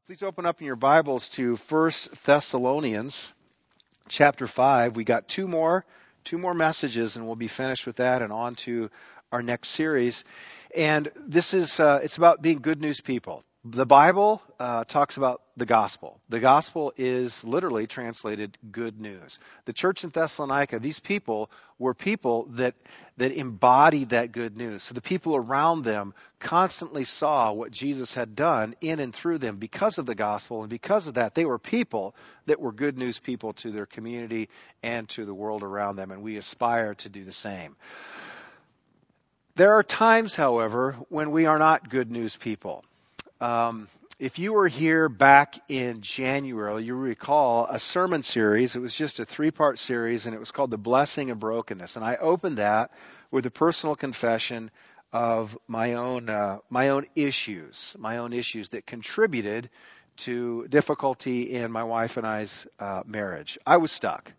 Please open up in your Bibles to 1 Thessalonians chapter 5. We got two more messages, and we'll be finished with that and on to our next series. And this is it's about being good news people. The Bible talks about the gospel. The gospel is literally translated good news. The church in Thessalonica, these people were people that embodied that good news. So the people around them constantly saw what Jesus had done in and through them because of the gospel. And because of that, they were people that were good news people to their community and to the world around them. And we aspire to do the same. There are times, however, when we are not good news people. If you were here back in January, you recall a sermon series. It was just a 3-part series, and it was called The Blessing of Brokenness. And I opened that with a personal confession of my own issues that contributed to difficulty in my wife and I's marriage. I was stuck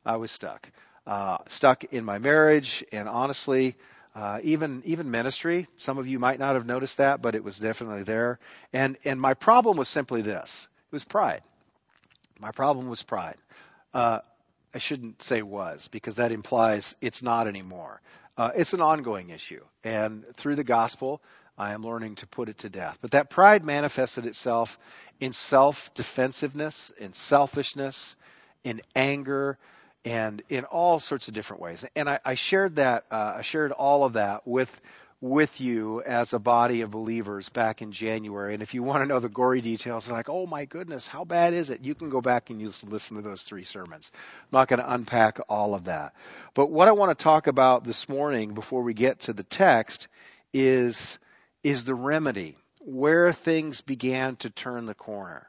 in my marriage, and honestly, even ministry. Some of you might not have noticed that, but it was definitely there. And my problem was simply this. It was pride. My problem was pride. I shouldn't say was, because that implies it's not anymore. It's an ongoing issue. And through the gospel, I am learning to put it to death. But that pride manifested itself in self-defensiveness, in selfishness, in anger, and in all sorts of different ways. And I shared that. I shared all of that with you as a body of believers back in January. And if you want to know the gory details, like, oh my goodness, how bad is it? You can go back and just listen to those 3 sermons. I'm not going to unpack all of that. But what I want to talk about this morning before we get to the text is the remedy, where things began to turn the corner.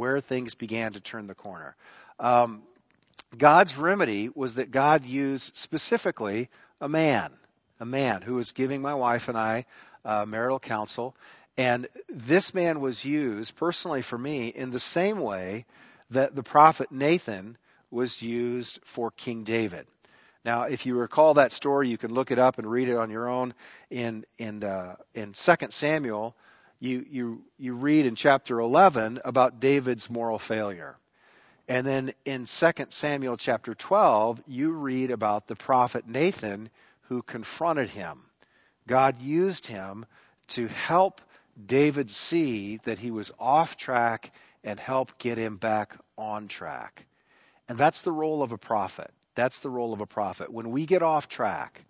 God's remedy was that God used specifically a man who was giving my wife and I marital counsel. And this man was used personally for me in the same way that the prophet Nathan was used for King David. Now, if you recall that story, you can look it up and read it on your own. In 2 Samuel, you read in chapter 11 about David's moral failure. And then in 2 Samuel chapter 12, you read about the prophet Nathan who confronted him. God used him to help David see that he was off track and help get him back on track. And that's the role of a prophet. When we get off track,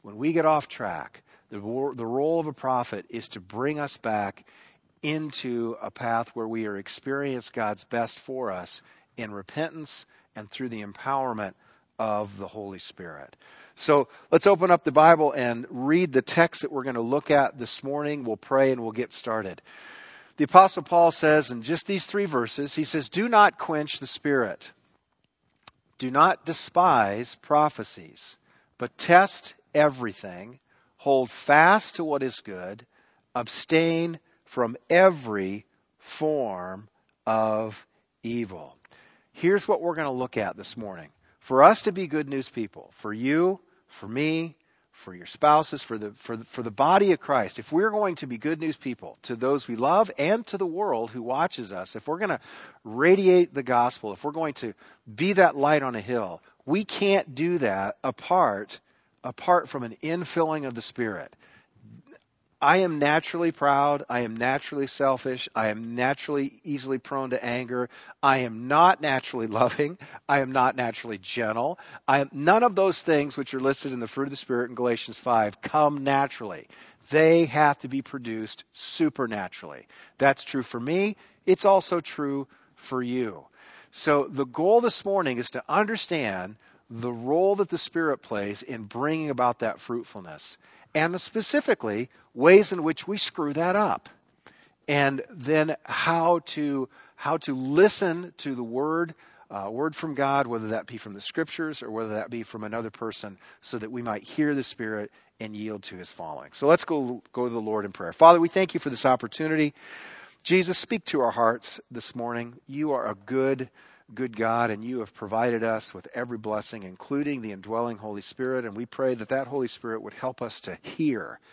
the role of a prophet is to bring us back into a path where we are experiencing God's best for us in repentance and through the empowerment of the Holy Spirit. So let's open up the Bible and read the text that we're going to look at this morning. We'll pray and we'll get started. The Apostle Paul says in just these 3 verses, he says, "Do not quench the Spirit. Do not despise prophecies, but test everything. Hold fast to what is good. Abstain from every form of evil." Here's what we're going to look at this morning. For us to be good news people, for you, for me, for your spouses, for the body of Christ, if we're going to be good news people to those we love and to the world who watches us, if we're going to radiate the gospel, if we're going to be that light on a hill, we can't do that apart from an infilling of the Spirit. I am naturally proud. I am naturally selfish. I am naturally easily prone to anger. I am not naturally loving. I am not naturally gentle. None of those things which are listed in the fruit of the Spirit in Galatians 5 come naturally. They have to be produced supernaturally. That's true for me. It's also true for you. So the goal this morning is to understand the role that the Spirit plays in bringing about that fruitfulness, and specifically ways in which we screw that up, and then how to listen to the word from God, whether that be from the Scriptures or whether that be from another person, so that we might hear the Spirit and yield to His following. So let's go to the Lord in prayer. Father, we thank you for this opportunity. Jesus, speak to our hearts this morning. You are a good God, and you have provided us with every blessing, including the indwelling Holy Spirit, and we pray that Holy Spirit would help us to hear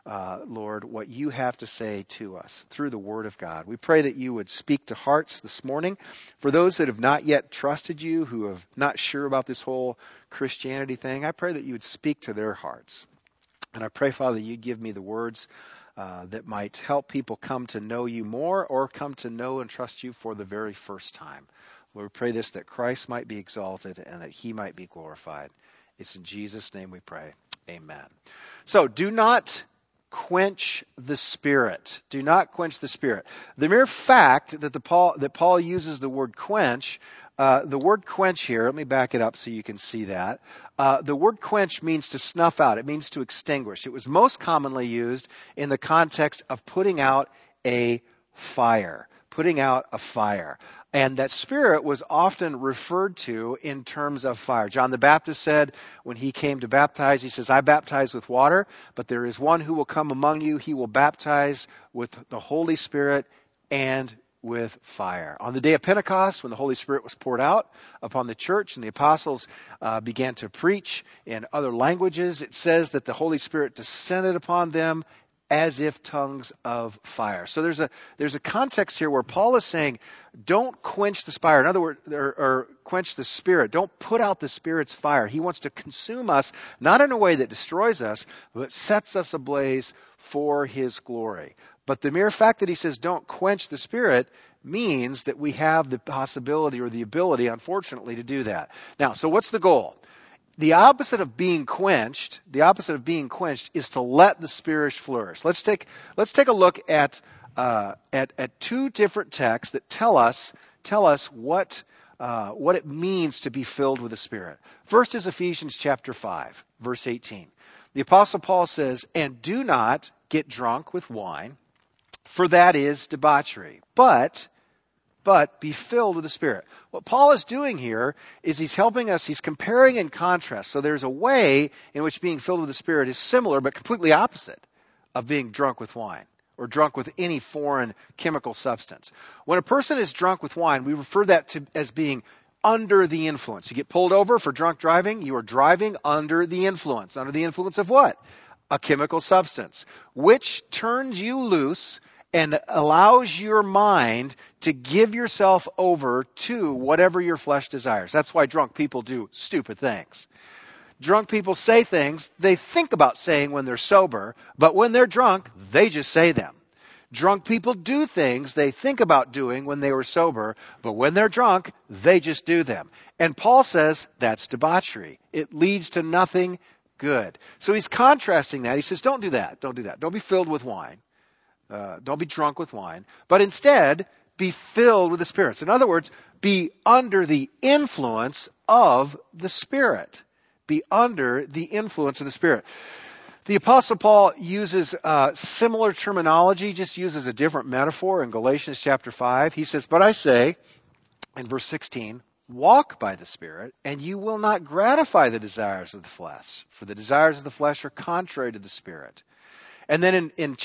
Lord, what you have to say to us through the Word of God. We pray that you would speak to hearts this morning. For those that have not yet trusted you, who have not sure about this whole Christianity thing, I pray that you would speak to their hearts. And I pray, Father, you give me the words that might help people come to know you more or come to know and trust you for the very first time. Lord, we pray this, that Christ might be exalted and that he might be glorified. It's in Jesus' name we pray. Amen. So do not quench the Spirit. Do not quench the Spirit. The mere fact that Paul uses the word quench, the word quench here, let me back it up so you can see that. The word quench means to snuff out. It means to extinguish. It was most commonly used in the context of putting out a fire. Putting out a fire. And that Spirit was often referred to in terms of fire. John the Baptist said when he came to baptize, he says, I baptize with water, but there is one who will come among you. He will baptize with the Holy Spirit and with fire. On the day of Pentecost, when the Holy Spirit was poured out upon the church and the apostles began to preach in other languages, it says that the Holy Spirit descended upon them as if tongues of fire. So there's a context here where Paul is saying, don't quench the fire. In other words, or quench the Spirit. Don't put out the Spirit's fire. He wants to consume us, not in a way that destroys us, but sets us ablaze for his glory. But the mere fact that he says don't quench the Spirit means that we have the possibility or the ability, unfortunately, to do that. Now, so what's the goal? The opposite of being quenched is to let the Spirit flourish. Let's take a look at two different texts that tell us what it means to be filled with the Spirit. First is Ephesians chapter 5, verse 18. The Apostle Paul says, "And do not get drunk with wine, for that is debauchery, but be filled with the Spirit." What Paul is doing here is he's helping us, he's comparing and contrast. So there's a way in which being filled with the Spirit is similar but completely opposite of being drunk with wine or drunk with any foreign chemical substance. When a person is drunk with wine, we refer that to as being under the influence. You get pulled over for drunk driving, you are driving under the influence. Under the influence of what? A chemical substance, which turns you loose and allows your mind to give yourself over to whatever your flesh desires. That's why drunk people do stupid things. Drunk people say things they think about saying when they're sober, but when they're drunk, they just say them. Drunk people do things they think about doing when they were sober, but when they're drunk, they just do them. And Paul says that's debauchery. It leads to nothing good. So he's contrasting that. He says, don't do that. Don't do that. Don't be filled with wine. Don't be drunk with wine, but instead be filled with the Spirit. So in other words, be under the influence of the Spirit. Be under the influence of the Spirit. The Apostle Paul uses similar terminology, just uses a different metaphor in Galatians chapter 5. He says, "But I say," in verse 16, "walk by the Spirit, and you will not gratify the desires of the flesh. For the desires of the flesh are contrary to the Spirit." And then in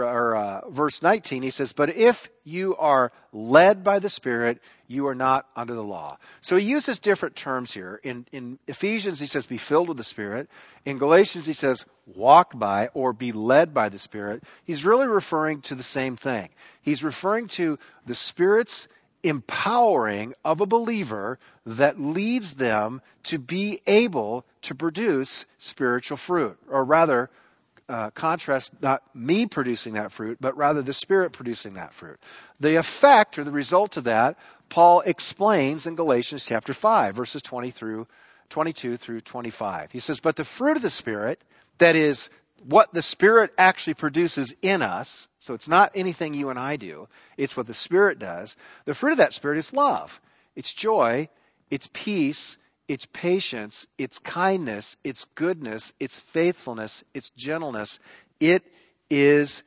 verse 19, he says, "But if you are led by the Spirit, you are not under the law." So he uses different terms here. In Ephesians, he says, be filled with the Spirit. In Galatians, he says, walk by or be led by the Spirit. He's really referring to the same thing. He's referring to the Spirit's empowering of a believer that leads them to be able to produce spiritual fruit, or rather, contrast not me producing that fruit, but rather the Spirit producing that fruit. The effect or the result of that, Paul explains in Galatians chapter 5, verses 22 through 25. He says, "But the fruit of the Spirit," that is what the Spirit actually produces in us, so it's not anything you and I do, it's what the Spirit does. The fruit of that Spirit is love, it's joy, it's peace, it's patience, it's kindness, it's goodness, it's faithfulness, it's gentleness. It is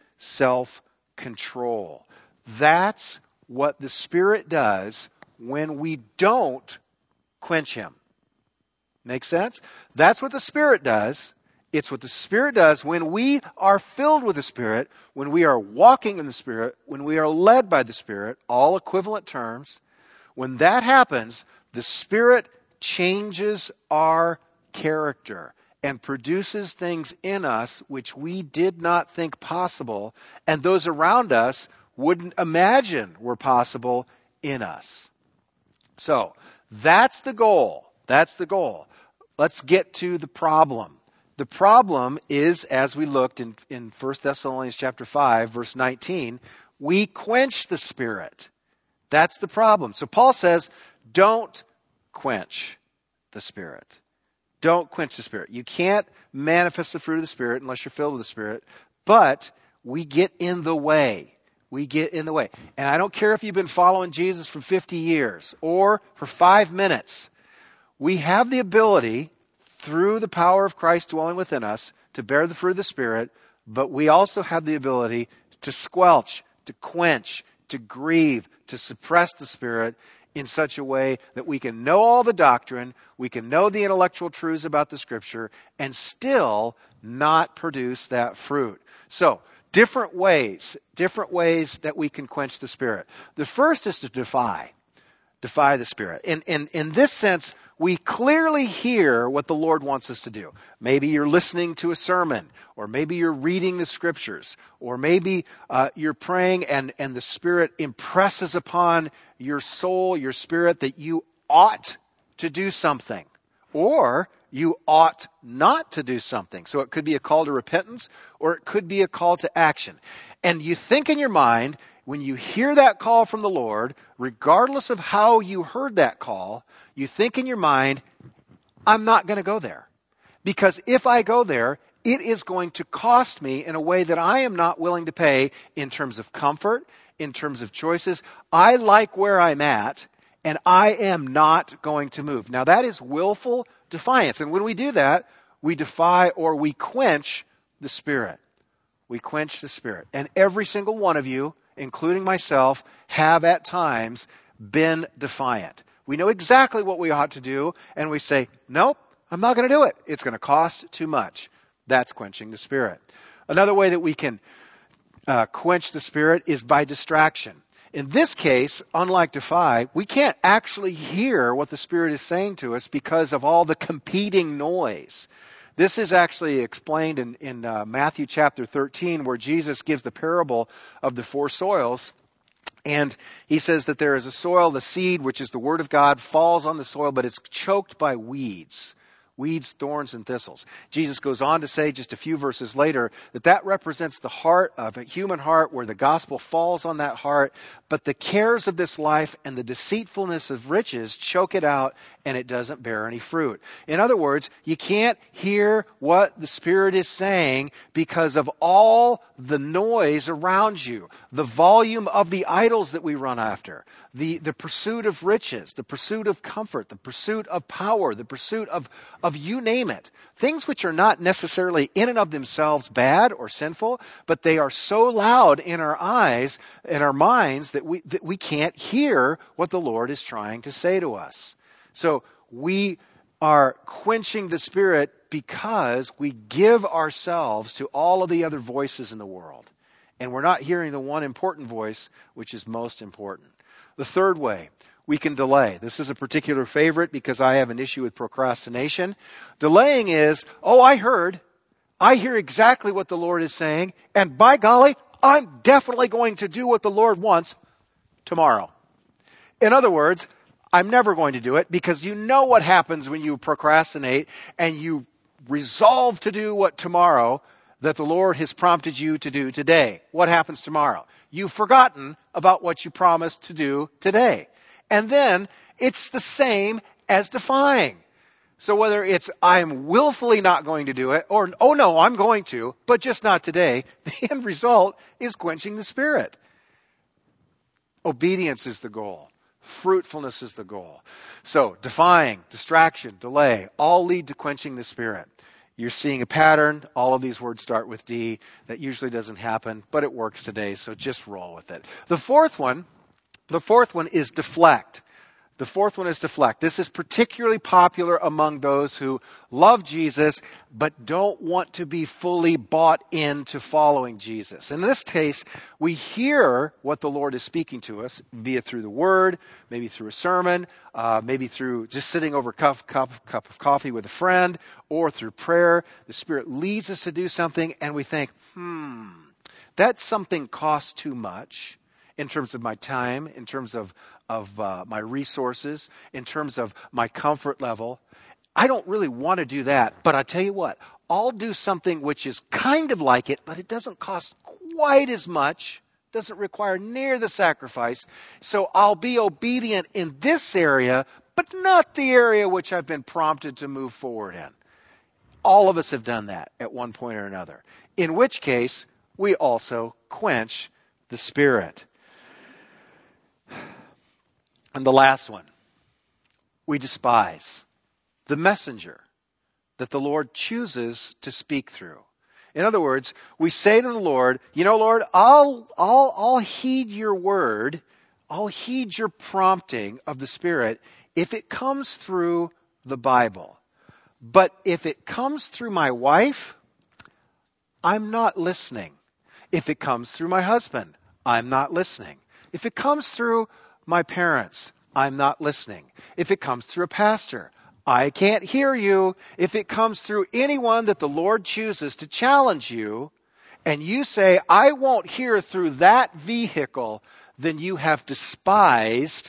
self-control. That's what the Spirit does when we don't quench Him. Make sense? That's what the Spirit does. It's what the Spirit does when we are filled with the Spirit, when we are walking in the Spirit, when we are led by the Spirit, all equivalent terms. When that happens, the Spirit changes our character, and produces things in us which we did not think possible, and those around us wouldn't imagine were possible in us. So, that's the goal. That's the goal. Let's get to the problem. The problem is, as we looked in 1 Thessalonians chapter 5, verse 19, we quench the Spirit. That's the problem. So Paul says, don't quench the Spirit. Don't quench the Spirit. You can't manifest the fruit of the Spirit unless you're filled with the Spirit, but we get in the way. We get in the way. And I don't care if you've been following Jesus for 50 years or for 5 minutes. We have the ability, through the power of Christ dwelling within us, to bear the fruit of the Spirit, but we also have the ability to squelch, to quench, to grieve, to suppress the Spirit in such a way that we can know all the doctrine, we can know the intellectual truths about the Scripture, and still not produce that fruit. So, different ways that we can quench the Spirit. The first is to defy the Spirit. In this sense, we clearly hear what the Lord wants us to do. Maybe you're listening to a sermon, or maybe you're reading the Scriptures, or maybe you're praying and the Spirit impresses upon your soul, your spirit, that you ought to do something, or you ought not to do something. So it could be a call to repentance, or it could be a call to action. And you think in your mind, when you hear that call from the Lord, regardless of how you heard that call, you think in your mind, I'm not going to go there. Because if I go there, it is going to cost me in a way that I am not willing to pay in terms of comfort, in terms of choices. I like where I'm at, and I am not going to move. Now that is willful defiance. And when we do that, we defy or we quench the Spirit. We quench the Spirit. And every single one of you, including myself, have at times been defiant. We know exactly what we ought to do, and we say, nope, I'm not going to do it. It's going to cost too much. That's quenching the Spirit. Another way that we can quench the Spirit is by distraction. In this case, unlike defy, we can't actually hear what the Spirit is saying to us because of all the competing noise. This is actually explained in Matthew chapter 13, where Jesus gives the parable of the 4 soils. And he says that there is a soil, the seed, which is the word of God, falls on the soil, but it's choked by weeds, thorns, and thistles. Jesus goes on to say just a few verses later that represents the heart of a human heart, where the gospel falls on that heart, but the cares of this life and the deceitfulness of riches choke it out, and it doesn't bear any fruit. In other words, you can't hear what the Spirit is saying because of all the noise around you, the volume of the idols that we run after, the pursuit of riches, the pursuit of comfort, the pursuit of power, the pursuit of you name it. Things which are not necessarily in and of themselves bad or sinful, but they are so loud in our eyes and our minds that we can't hear what the Lord is trying to say to us. So we are quenching the Spirit because we give ourselves to all of the other voices in the world. And we're not hearing the one important voice, which is most important. The third way, we can delay. This is a particular favorite because I have an issue with procrastination. Delaying is, I hear exactly what the Lord is saying, and by golly, I'm definitely going to do what the Lord wants tomorrow. In other words, I'm never going to do it, because you know what happens when you procrastinate and you resolve to do what tomorrow that the Lord has prompted you to do today. What happens tomorrow? You've forgotten about what you promised to do today. And then it's the same as defying. So whether it's I'm willfully not going to do it, or oh no, I'm going to, but just not today, the end result is quenching the Spirit. Obedience is the goal. Fruitfulness is the goal. So defying, distraction, delay, all lead to quenching the Spirit. You're seeing a pattern. All of these words start with D. That usually doesn't happen, but it works today, so just roll with it. The fourth one is deflect. The fourth one is deflect. This is particularly popular among those who love Jesus but don't want to be fully bought into following Jesus. In this case, we hear what the Lord is speaking to us, be it through the Word, maybe through a sermon, maybe through just sitting over a cup of coffee with a friend, or through prayer. The Spirit leads us to do something, and we think, that something costs too much in terms of my time, in terms of my resources, in terms of my comfort level. I don't really want to do that, but I tell you what, I'll do something which is kind of like it, but it doesn't cost quite as much, doesn't require near the sacrifice, so I'll be obedient in this area, but not the area which I've been prompted to move forward in. All of us have done that at one point or another, in which case we also quench the Spirit. And the last one, we despise the messenger that the Lord chooses to speak through. In other words, we say to the Lord, Lord, I'll heed your word, I'll heed your prompting of the Spirit if it comes through the Bible. But if it comes through my wife, I'm not listening. If it comes through my husband, I'm not listening. If it comes through my parents, I'm not listening. If it comes through a pastor, I can't hear you. If it comes through anyone that the Lord chooses to challenge you, and you say, I won't hear through that vehicle, then you have despised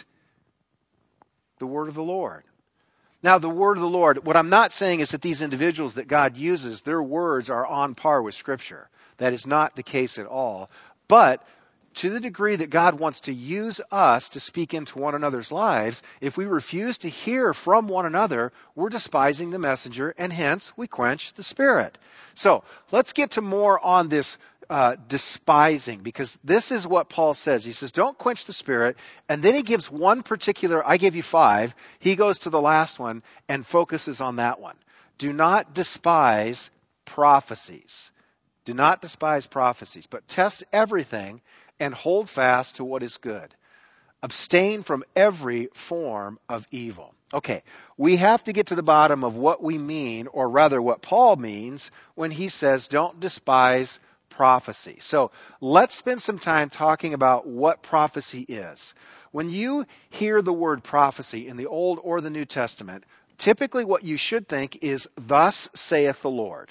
the word of the Lord. Now, the word of the Lord, what I'm not saying is that these individuals that God uses, their words are on par with Scripture. That is not the case at all. But to the degree that God wants to use us to speak into one another's lives, if we refuse to hear from one another, we're despising the messenger, and hence we quench the Spirit. So let's get to more on this despising, because this is what Paul says. He says, don't quench the Spirit. And then he gives one particular, I gave you 5. He goes to the last one and focuses on that one. Do not despise prophecies. Do not despise prophecies, but test everything and hold fast to what is good. Abstain from every form of evil. Okay, we have to get to the bottom of what we mean, or rather what Paul means when he says don't despise prophecy. So let's spend some time talking about what prophecy is. When you hear the word prophecy in the Old or the New Testament, typically what you should think is, thus saith the Lord.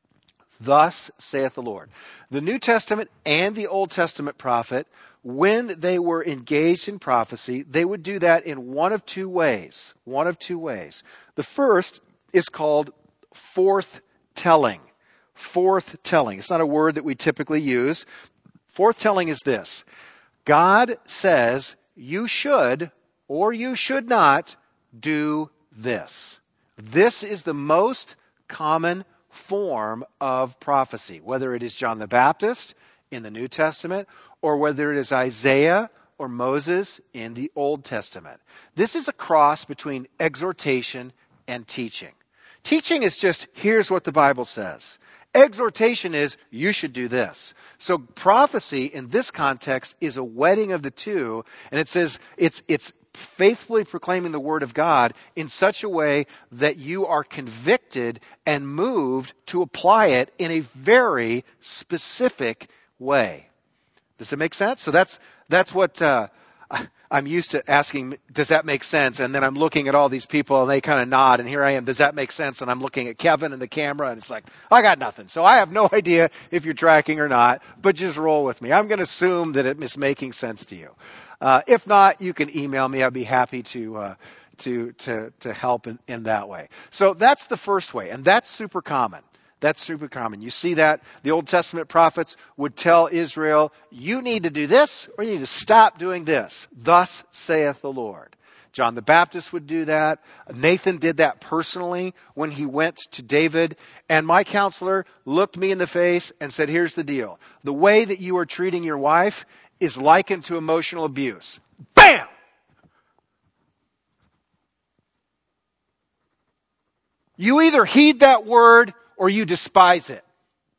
Thus saith the Lord. The New Testament and the Old Testament prophet, when they were engaged in prophecy, they would do that in one of two ways. One of two ways. The first is called forthtelling. Forthtelling. It's not a word that we typically use. Forthtelling is this. God says you should or you should not do this. This is the most common form of prophecy, whether it is John the Baptist in the New Testament or whether it is Isaiah or Moses in the Old Testament. This is a cross between exhortation and teaching. Teaching is just, here's what the Bible says. Exhortation is, you should do this. So prophecy in this context is a wedding of the two, and it says it's faithfully proclaiming the word of God in such a way that you are convicted and moved to apply it in a very specific way. Does that make sense? So that's what I'm used to asking, does that make sense? And then I'm looking at all these people and they kind of nod, and here I am, does that make sense? And I'm looking at Kevin and the camera, and it's like, I got nothing. So I have no idea if you're tracking or not, but just roll with me. I'm going to assume that it is making sense to you. If not, you can email me. I'd be happy to help in that way. So that's the first way, and that's super common. That's super common. You see that the Old Testament prophets would tell Israel, you need to do this or you need to stop doing this. Thus saith the Lord. John the Baptist would do that. Nathan did that personally when he went to David. And my counselor looked me in the face and said, here's the deal. The way that you are treating your wife is likened to emotional abuse. Bam! You either heed that word or you despise it.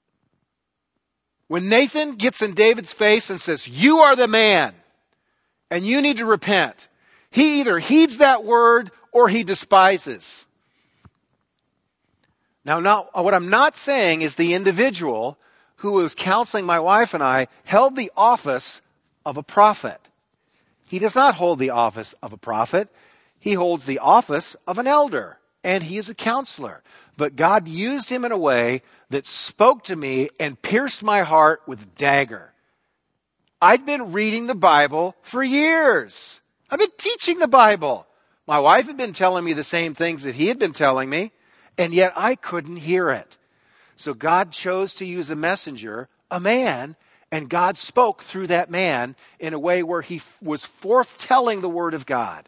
When Nathan gets in David's face and says, you are the man and you need to repent, He either heeds that word or he despises. Now, what I'm not saying is the individual who was counseling my wife and I held the office of a prophet. He does not hold the office of a prophet. He holds the office of an elder, and he is a counselor. But God used him in a way that spoke to me and pierced my heart with a dagger. I'd been reading the Bible for years. I've been teaching the Bible. My wife had been telling me the same things that he had been telling me, and yet I couldn't hear it. So God chose to use a messenger, a man, and God spoke through that man in a way where he was forthtelling the word of God.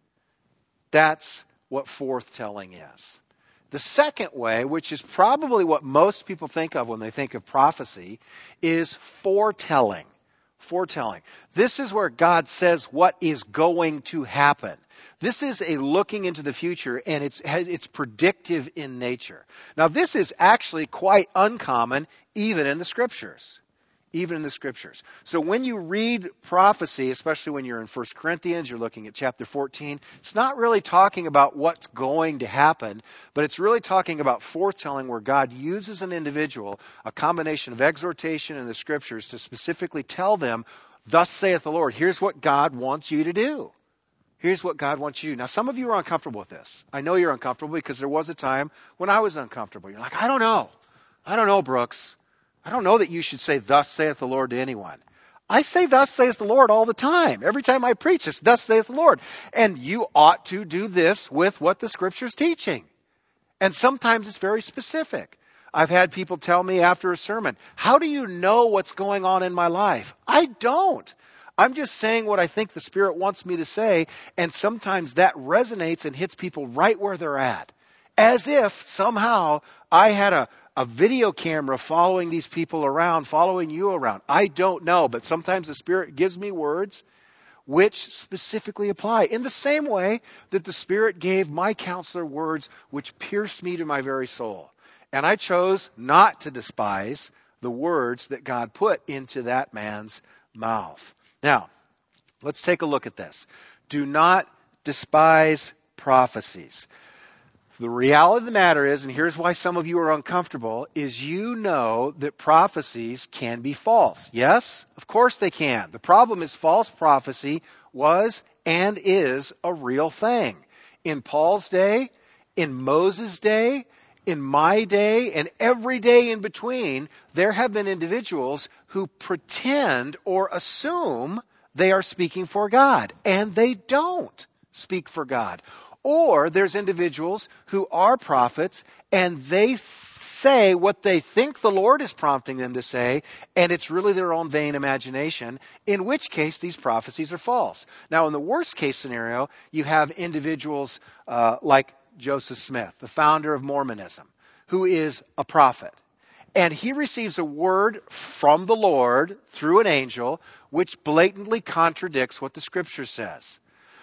That's what forthtelling is. The second way, which is probably what most people think of when they think of prophecy, is foretelling. Foretelling. This is where God says what is going to happen. This is a looking into the future, and it's predictive in nature. Now, this is actually quite uncommon even in the Scriptures. Even in the Scriptures. So when you read prophecy, especially when you're in 1 Corinthians, you're looking at chapter 14, it's not really talking about what's going to happen, but it's really talking about foretelling where God uses an individual, a combination of exhortation in the Scriptures to specifically tell them, thus saith the Lord, here's what God wants you to do. Here's what God wants you to do. Now, some of you are uncomfortable with this. I know you're uncomfortable because there was a time when I was uncomfortable. You're like, I don't know, Brooks. I don't know that you should say, thus saith the Lord to anyone. I say, thus saith the Lord all the time. Every time I preach, it's thus saith the Lord. And you ought to do this with what the Scripture's teaching. And sometimes it's very specific. I've had people tell me after a sermon, how do you know what's going on in my life? I don't. I'm just saying what I think the Spirit wants me to say, and sometimes that resonates and hits people right where they're at. As if somehow I had a video camera following these people around, following you around. I don't know, but sometimes the Spirit gives me words which specifically apply. In the same way that the Spirit gave my counselor words which pierced me to my very soul. And I chose not to despise the words that God put into that man's mouth. Now, let's take a look at this. Do not despise prophecies. The reality of the matter is, and here's why some of you are uncomfortable, is you know that prophecies can be false. Yes, of course they can. The problem is false prophecy was and is a real thing. In Paul's day, in Moses' day, in my day, and every day in between, there have been individuals who pretend or assume they are speaking for God, and they don't speak for God. Or there's individuals who are prophets, and they say what they think the Lord is prompting them to say, and it's really their own vain imagination, in which case these prophecies are false. Now, in the worst case scenario, you have individuals like Joseph Smith, the founder of Mormonism, who is a prophet. And he receives a word from the Lord through an angel, which blatantly contradicts what the Scripture says.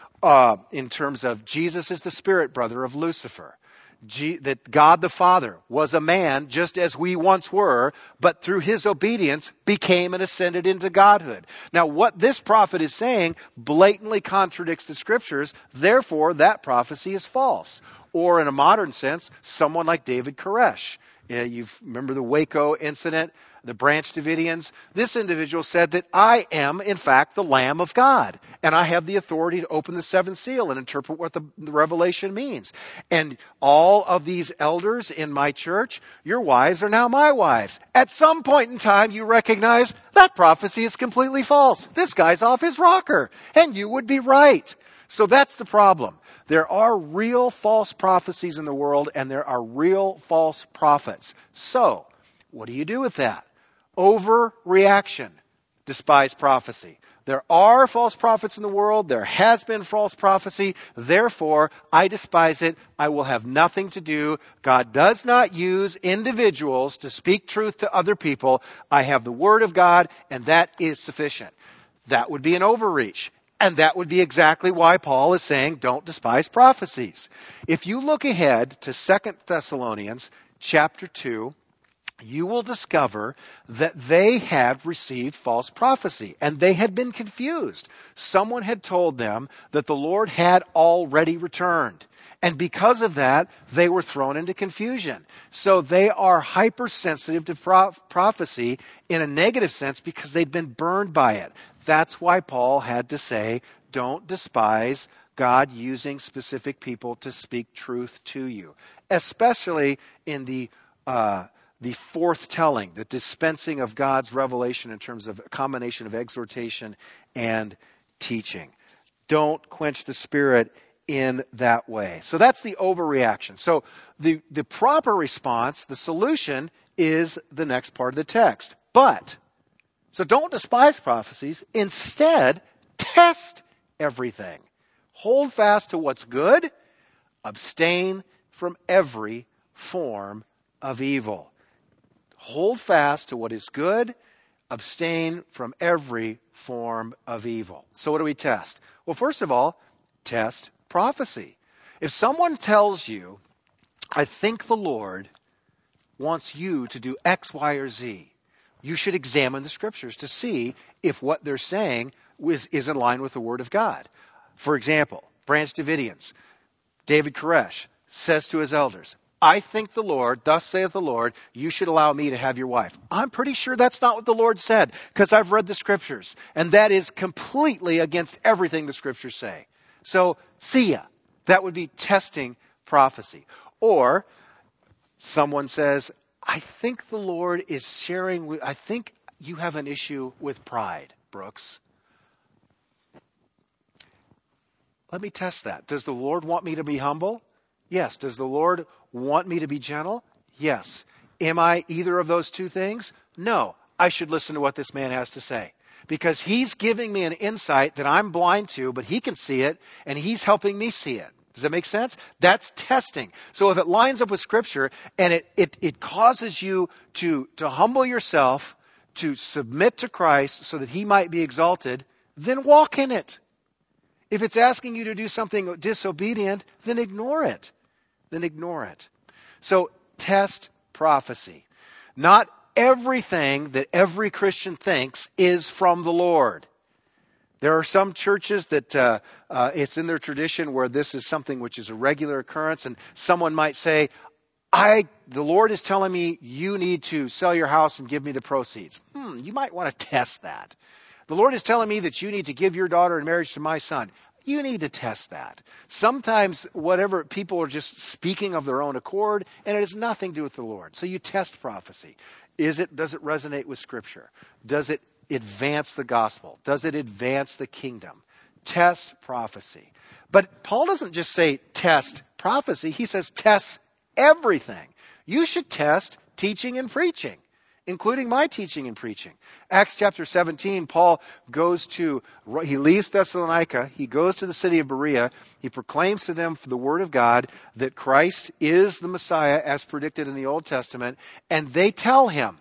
In terms of Jesus is the spirit brother of Lucifer. That God the Father was a man just as we once were, but through his obedience became and ascended into godhood. Now, what this prophet is saying blatantly contradicts the Scriptures, therefore that prophecy is false. Or in a modern sense, someone like David Koresh. You remember the Waco incident, the Branch Davidians? This individual said that I am, in fact, the Lamb of God. And I have the authority to open the seventh seal and interpret what the revelation means. And all of these elders in my church, your wives are now my wives. At some point in time, you recognize that prophecy is completely false. This guy's off his rocker. And you would be right. So that's the problem. There are real false prophecies in the world, and there are real false prophets. So, what do you do with that? Overreaction. Despise prophecy. There are false prophets in the world. There has been false prophecy. Therefore, I despise it. I will have nothing to do. God does not use individuals to speak truth to other people. I have the Word of God, and that is sufficient. That would be an overreach. And that would be exactly why Paul is saying, don't despise prophecies. If you look ahead to 2 Thessalonians chapter 2, you will discover that they had received false prophecy and they had been confused. Someone had told them that the Lord had already returned. And because of that, they were thrown into confusion. So they are hypersensitive to prophecy in a negative sense because they've been burned by it. That's why Paul had to say, don't despise God using specific people to speak truth to you, especially in the forthtelling, the dispensing of God's revelation in terms of a combination of exhortation and teaching. Don't quench the Spirit in that way. So that's the overreaction. So the proper response, the solution, is the next part of the text. So don't despise prophecies. Instead, test everything. Hold fast to what's good. Abstain from every form of evil. Hold fast to what is good. Abstain from every form of evil. So what do we test? Well, first of all, test prophecy. If someone tells you, I think the Lord wants you to do X, Y, or Z, you should examine the scriptures to see if what they're saying is in line with the Word of God. For example, Branch Davidians, David Koresh says to his elders, I think the Lord, thus saith the Lord, you should allow me to have your wife. I'm pretty sure that's not what the Lord said because I've read the scriptures. And that is completely against everything the scriptures say. So, see ya. That would be testing prophecy. Or someone says, I think the Lord is sharing with, I think you have an issue with pride, Brooks. Let me test that. Does the Lord want me to be humble? Yes. Does the Lord want me to be gentle? Yes. Am I either of those two things? No. I should listen to what this man has to say because he's giving me an insight that I'm blind to, but he can see it and he's helping me see it. Does that make sense? That's testing. So if it lines up with Scripture and it causes you to humble yourself, to submit to Christ so that he might be exalted, then walk in it. If it's asking you to do something disobedient, then ignore it. So test prophecy. Not everything that every Christian thinks is from the Lord. There are some churches that it's in their tradition where this is something which is a regular occurrence, and someone might say, the Lord is telling me you need to sell your house and give me the proceeds. You might want to test that. The Lord is telling me that you need to give your daughter in marriage to my son. You need to test that. Sometimes whatever people are just speaking of their own accord, and it has nothing to do with the Lord. So you test prophecy. Does it resonate with Scripture? Does it advance the gospel? Does it advance the kingdom? Test prophecy. But Paul doesn't just say test prophecy. He says test everything. You should test teaching and preaching, including my teaching and preaching. Acts chapter 17, Paul he leaves Thessalonica, he goes to the city of Berea, he proclaims to them for the word of God that Christ is the Messiah as predicted in the Old Testament, and they tell him,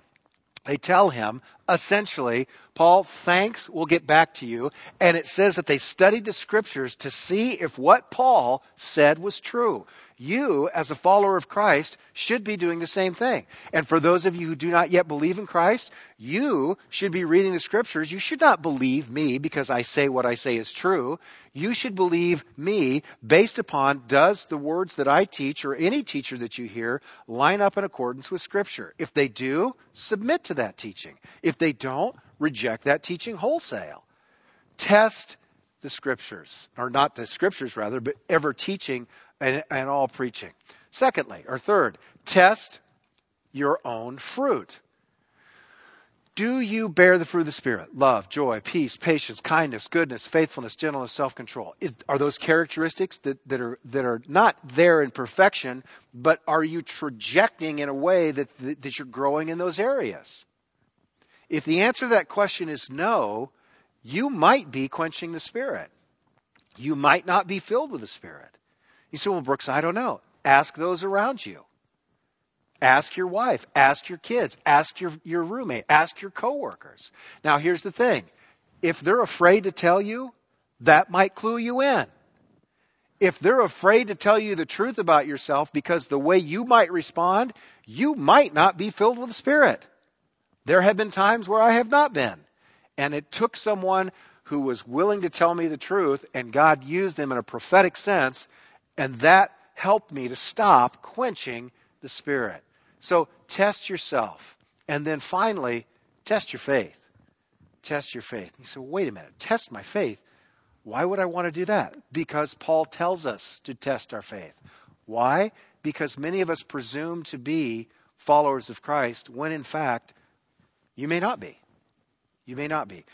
essentially, Paul, thanks, we'll get back to you. And it says that they studied the scriptures to see if what Paul said was true. You, as a follower of Christ, should be doing the same thing. And for those of you who do not yet believe in Christ, you should be reading the scriptures. You should not believe me because I say what I say is true. You should believe me based upon, does the words that I teach or any teacher that you hear line up in accordance with Scripture? If they do, submit to that teaching. If they don't, reject that teaching wholesale. Test the Scriptures, or not the Scriptures rather, but ever teaching and all preaching. Secondly, or third, test your own fruit. Do you bear the fruit of the Spirit? Love, joy, peace, patience, kindness, goodness, faithfulness, gentleness, self-control. Are those characteristics that are not there in perfection, but are you trajecting in a way that you're growing in those areas? If the answer to that question is no, you might be quenching the Spirit. You might not be filled with the Spirit. You say, well, Brooks, I don't know. Ask those around you. Ask your wife. Ask your kids. Ask your roommate. Ask your coworkers. Now, here's the thing. If they're afraid to tell you, that might clue you in. if they're afraid to tell you the truth about yourself because the way you might respond, you might not be filled with the Spirit. There have been times where I have not been. And it took someone who was willing to tell me the truth, and God used them in a prophetic sense, and that helped me to stop quenching the Spirit. So test yourself. And then finally, test your faith. Test your faith. You say, well, wait a minute, test my faith? Why would I want to do that? Because Paul tells us to test our faith. Why? Because many of us presume to be followers of Christ when in fact you may not be. You may not be.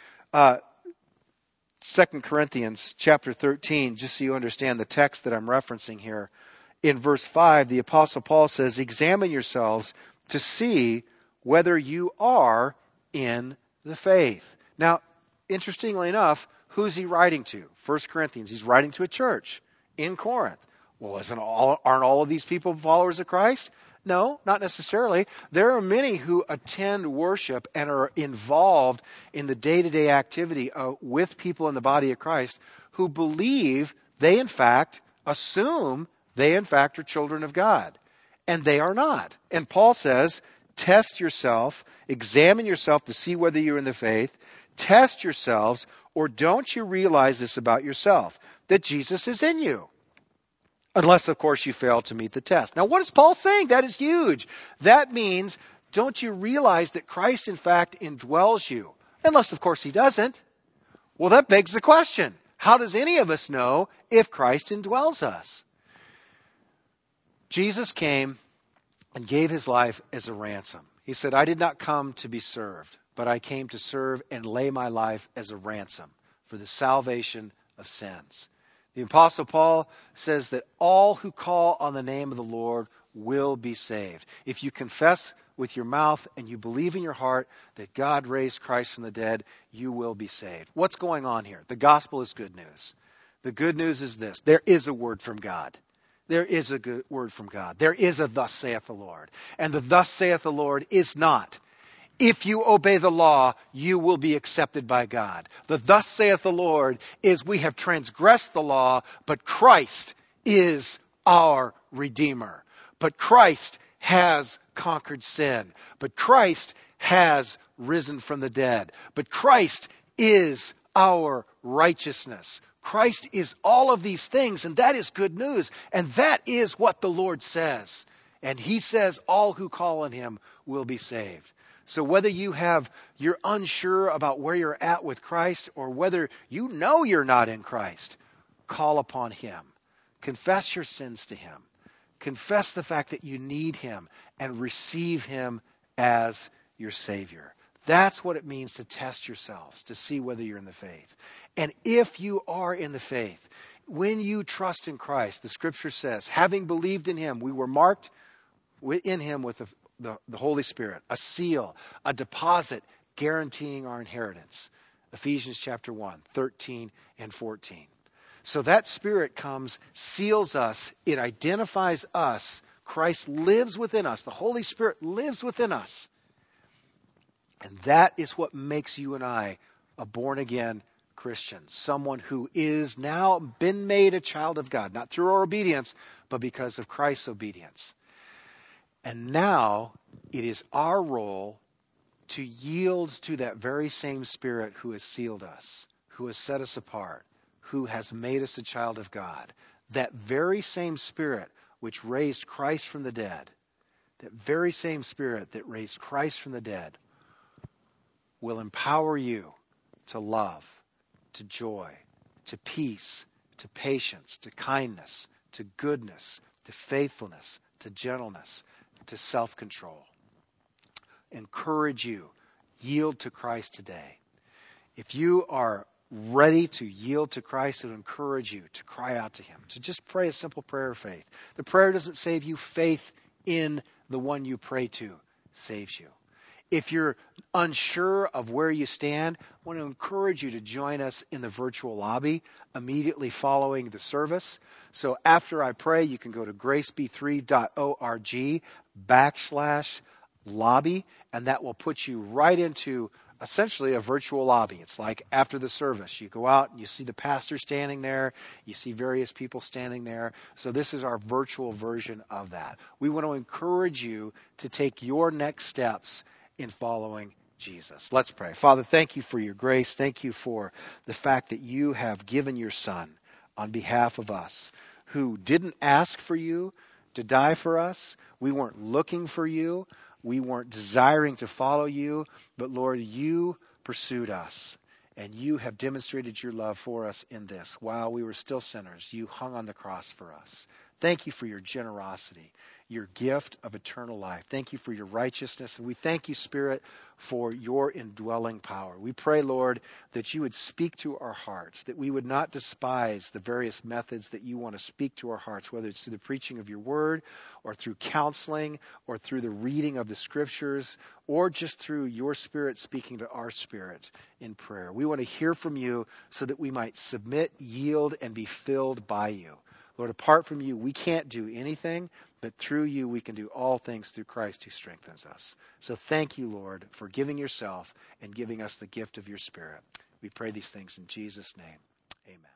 2 Corinthians chapter 13, just so you understand the text that I'm referencing here. In verse 5, the Apostle Paul says, examine yourselves to see whether you are in the faith. Now, interestingly enough, who's he writing to? 1 Corinthians. He's writing to a church in Corinth. Well, aren't all of these people followers of Christ? No, not necessarily. There are many who attend worship and are involved in the day-to-day activity with people in the body of Christ who believe they, in fact, assume they, in fact, are children of God. And they are not. And Paul says, test yourself, examine yourself to see whether you're in the faith, test yourselves, or don't you realize this about yourself, that Jesus is in you? Unless, of course, you fail to meet the test. Now, what is Paul saying? That is huge. That means, don't you realize that Christ, in fact, indwells you? Unless, of course, he doesn't. Well, that begs the question. How does any of us know if Christ indwells us? Jesus came and gave his life as a ransom. He said, I did not come to be served, but I came to serve and lay my life as a ransom for the salvation of sins. The Apostle Paul says that all who call on the name of the Lord will be saved. If you confess with your mouth and you believe in your heart that God raised Christ from the dead, you will be saved. What's going on here? The gospel is good news. The good news is this. There is a word from God. There is a good word from God. There is a thus saith the Lord. And the thus saith the Lord is not, if you obey the law, you will be accepted by God. The thus saith the Lord is we have transgressed the law, but Christ is our Redeemer. But Christ has conquered sin. But Christ has risen from the dead. But Christ is our righteousness. Christ is all of these things, and that is good news. And that is what the Lord says. And he says all who call on him will be saved. So whether you're unsure about where you're at with Christ, or whether you know you're not in Christ, call upon him. Confess your sins to him. Confess the fact that you need him and receive him as your Savior. That's what it means to test yourselves, to see whether you're in the faith. And if you are in the faith, when you trust in Christ, the scripture says, having believed in him, we were marked in him with the Holy Spirit, a seal, a deposit guaranteeing our inheritance. Ephesians chapter 1, 13 and 14. So that Spirit comes, seals us, it identifies us. Christ lives within us. The Holy Spirit lives within us. And that is what makes you and I a born-again Christian, someone who is now been made a child of God, not through our obedience, but because of Christ's obedience. And now it is our role to yield to that very same Spirit who has sealed us, who has set us apart, who has made us a child of God. That very same Spirit which raised Christ from the dead, that very same Spirit that raised Christ from the dead, will empower you to love, to joy, to peace, to patience, to kindness, to goodness, to faithfulness, to gentleness, to self-control. Encourage you, yield to Christ today. If you are ready to yield to Christ, I would encourage you to cry out to him, to just pray a simple prayer of faith. The prayer doesn't save you. Faith in the one you pray to saves you. If you're unsure of where you stand, I want to encourage you to join us in the virtual lobby immediately following the service. So after I pray, you can go to graceb3.org/lobby, and that will put you right into essentially a virtual lobby. It's like after the service, you go out and you see the pastor standing there, you see various people standing there. So this is our virtual version of that. We want to encourage you to take your next steps in following Jesus. Let's pray. Father, thank you for your grace. Thank you for the fact that you have given your Son on behalf of us, who didn't ask for you to die for us. We weren't looking for you. We weren't desiring to follow you, but Lord, you pursued us, and you have demonstrated your love for us in this. While we were still sinners, you hung on the cross for us. Thank you for your generosity, your gift of eternal life. Thank you for your righteousness, and we thank you, Spirit, for your indwelling power. We pray, Lord, that you would speak to our hearts, that we would not despise the various methods that you want to speak to our hearts, whether it's through the preaching of your word, or through counseling, or through the reading of the scriptures, or just through your Spirit speaking to our spirit in prayer. We want to hear from you so that we might submit, yield, and be filled by you. Lord, apart from you, we can't do anything, but through you we can do all things through Christ who strengthens us. So thank you, Lord, for giving yourself and giving us the gift of your Spirit. We pray these things in Jesus' name. Amen.